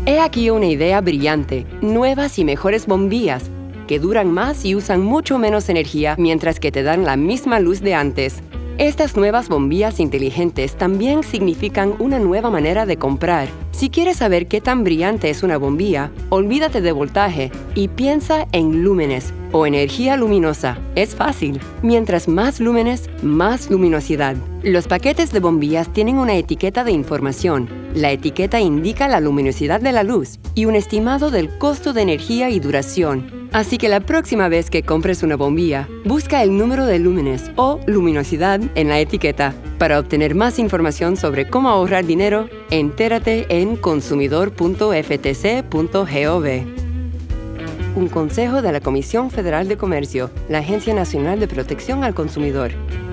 He aquí una idea brillante: nuevas y mejores bombillas que duran más y usan mucho menos energía mientras que te dan la misma luz de antes. Estas nuevas bombillas inteligentes también significan una nueva manera de comprar. Si quieres saber qué tan brillante es una bombilla, olvídate de voltaje y piensa en lúmenes o energía luminosa. Es fácil. Mientras más lúmenes, más luminosidad. Los paquetes de bombillas tienen una etiqueta de información. La etiqueta indica la luminosidad de la luz y un estimado del costo de energía y duración. Así que la próxima vez que compres una bombilla, busca el número de lúmenes o luminosidad en la etiqueta. Para obtener más información sobre cómo ahorrar dinero, entérate en consumidor.ftc.gov. Un consejo de la Comisión Federal de Comercio, la Agencia Nacional de Protección al Consumidor.